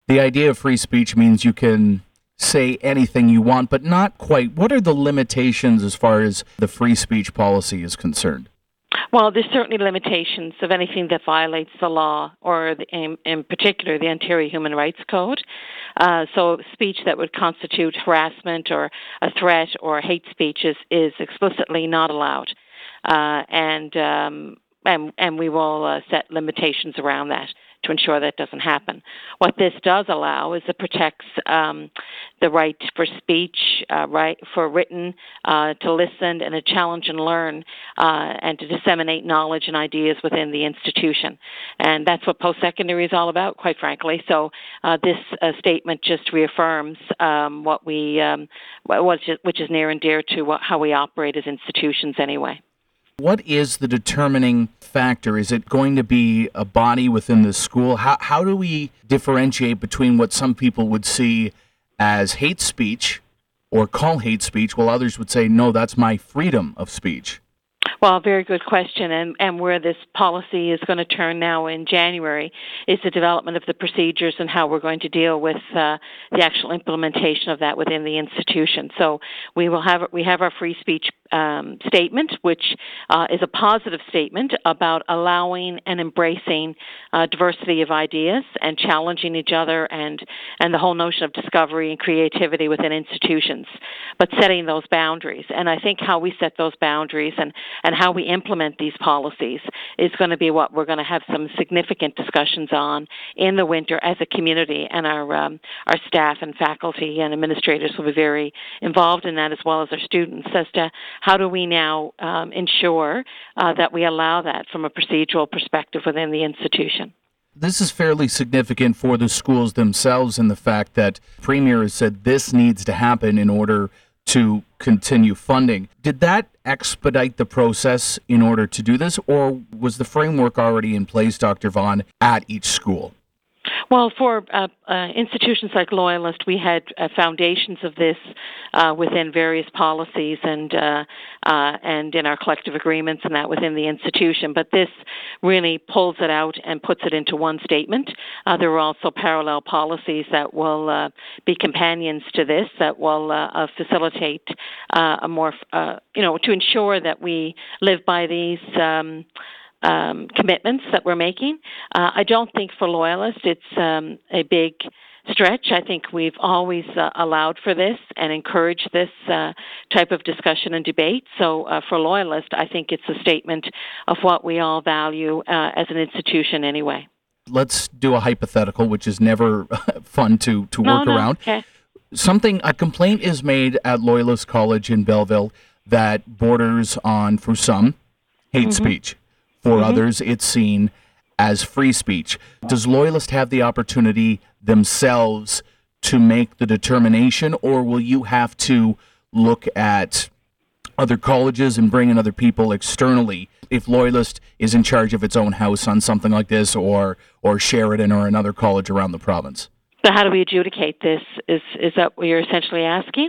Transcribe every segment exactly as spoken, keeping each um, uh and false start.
The idea of free speech means you can say anything you want, but not quite. What are the limitations as far as the free speech policy is concerned? Well, there's certainly limitations of anything that violates the law, or the, in, in particular the Ontario Human Rights Code. Uh, so speech that would constitute harassment or a threat or hate speech is, is explicitly not allowed. Uh, and, um, and and we will uh, set limitations around that to ensure that doesn't happen. What this does allow is it protects um, the right for speech, uh, right for written, uh, to listen and to challenge and learn, uh, and to disseminate knowledge and ideas within the institution. And that's what post-secondary is all about, quite frankly. So uh, this uh, statement just reaffirms um, what we, um, which is, which is near and dear to what, how we operate as institutions anyway. What is the determining factor? Is it going to be a body within the school? How how do we differentiate between what some people would see as hate speech or call hate speech, while others would say, no, that's my freedom of speech? Well, very good question. And, and where this policy is going to turn now in January is the development of the procedures and how we're going to deal with uh, the actual implementation of that within the institution. So we will have we have our free speech um, statement, which uh, is a positive statement about allowing and embracing uh, diversity of ideas and challenging each other, and and the whole notion of discovery and creativity within institutions, but setting those boundaries. And I think how we set those boundaries and and how we implement these policies is going to be what we're going to have some significant discussions on in the winter as a community, and our um, our staff and faculty and administrators will be very involved in that, as well as our students, as to how do we now um, ensure uh, that we allow that from a procedural perspective within the institution. This is fairly significant for the schools themselves, in the fact that Premier has said this needs to happen in order to continue funding. Did that expedite the process in order to do this, or was the framework already in place, Doctor Vaughan, at each school? Well, for uh, uh, institutions like Loyalist, we had uh, foundations of this uh, within various policies and uh, uh, and in our collective agreements and that within the institution. But this really pulls it out and puts it into one statement. Uh, there are also parallel policies that will uh, be companions to this, that will uh, uh, facilitate uh, a more, uh, you know, to ensure that we live by these Um, Um, commitments that we're making. Uh, I don't think for Loyalists it's um, a big stretch. I think we've always uh, allowed for this and encouraged this uh, type of discussion and debate. So uh, for Loyalists, I think it's a statement of what we all value uh, as an institution anyway. Let's do a hypothetical, which is never fun to, to work no, no. around. Okay. Something, a complaint is made at Loyalist College in Belleville that borders on, for some, hate mm-hmm. speech. For mm-hmm. others, it's seen as free speech. Does Loyalist have the opportunity themselves to make the determination, or will you have to look at other colleges and bring in other people externally if Loyalist is in charge of its own house on something like this, or or Sheridan or another college around the province? So how do we adjudicate this? Is is that what you're essentially asking?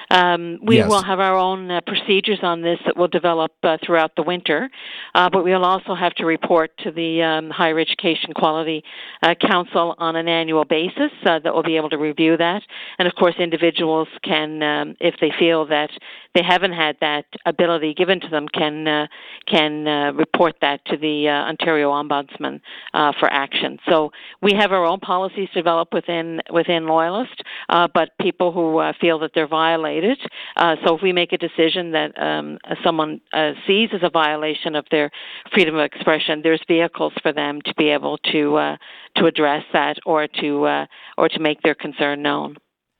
Um, we yes. will have our own uh, procedures on this that will develop uh, throughout the winter, uh, but we'll also have to report to the um, Higher Education Quality uh, Council on an annual basis uh, that will be able to review that. And of course, individuals can, um, if they feel that they haven't had that ability given to them, can uh, can uh, report that to the uh, Ontario Ombudsman uh, for action. So we have our own policies developed within within Loyalist, uh, but people who uh, feel that they're violated. Uh, so if we make a decision that um, someone uh, sees as a violation of their freedom of expression, there's vehicles for them to be able to uh, to address that, or to uh, or to make their concern known.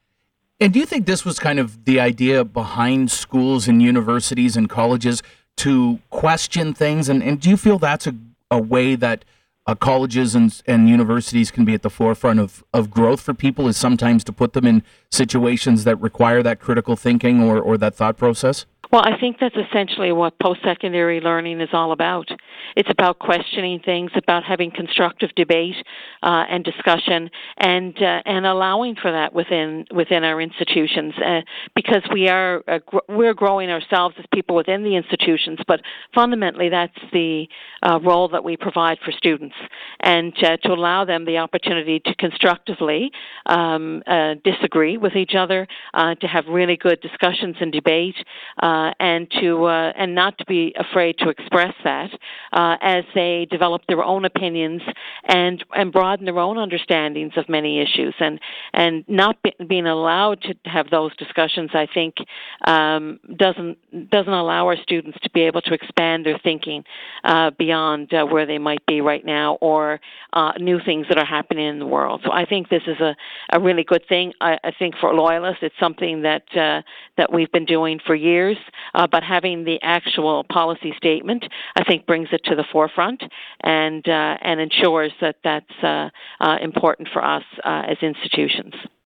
And do you think this was kind of the idea behind schools and universities and colleges to question things? And, and do you feel that's a, a way that uh, colleges and, and universities can be at the forefront of, of growth for people, is sometimes to put them in situations that require that critical thinking or, or that thought process? Well, I think that's essentially what post-secondary learning is all about. It's about questioning things, about having constructive debate uh, and discussion, and uh, and allowing for that within within our institutions, uh, because we are uh, gr- we're growing ourselves as people within the institutions, but fundamentally that's the uh, role that we provide for students, and uh, to allow them the opportunity to constructively um, uh, disagree with each other, uh, to have really good discussions and debate. Uh, Uh, and to uh, and not to be afraid to express that uh, as they develop their own opinions and and broaden their own understandings of many issues, and and not be, being allowed to have those discussions, I think, um, doesn't doesn't allow our students to be able to expand their thinking uh, beyond uh, where they might be right now, or uh, new things that are happening in the world. So I think this is a, a really good thing. I, I think for Loyalists, it's something that uh, that we've been doing for years. Uh, but having the actual policy statement, I think, brings it to the forefront and uh, and ensures that that's uh, uh, important for us uh, as institutions.